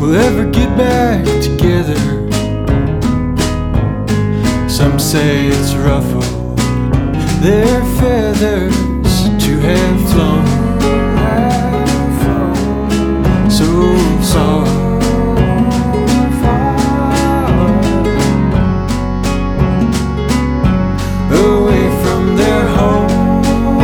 we'll ever get back together. Some say it's ruffled their feathers to have flown.